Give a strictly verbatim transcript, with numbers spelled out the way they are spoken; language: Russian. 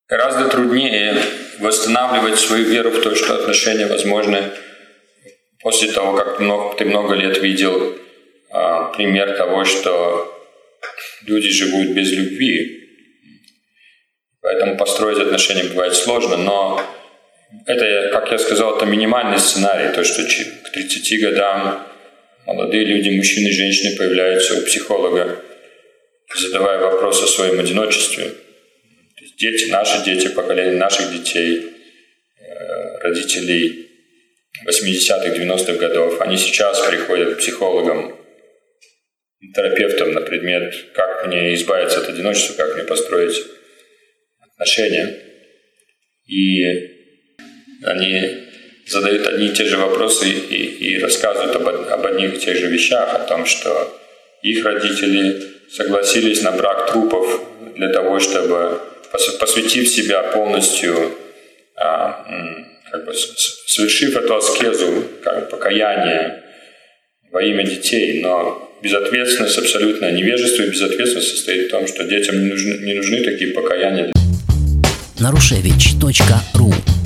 Гораздо труднее восстанавливать свою веру в то, что отношения возможны после того, как много, ты много лет видел а, пример того, что люди живут без любви. Поэтому построить отношения бывает сложно, но это, как я сказал, это минимальный сценарий, то, что к тридцати годам молодые люди, мужчины и женщины, появляются у психолога, задавая вопрос о своем одиночестве. Дети, наши дети, поколение наших детей, родителей восьмидесятых, девяностых годов, они сейчас приходят к психологам, терапевтам на предмет, как мне избавиться от одиночества, как мне построить отношения. И они задают одни и те же вопросы и, и рассказывают об, об одних и тех же вещах, о том, что их родители согласились на брак трупов для того, чтобы, посвятив себя полностью, а, как бы совершив эту аскезу, как бы покаяние во имя детей, но безответственность, абсолютное невежество и безответственность состоит в том, что детям не нужны, не нужны такие покаяния. Наруshevich точка ру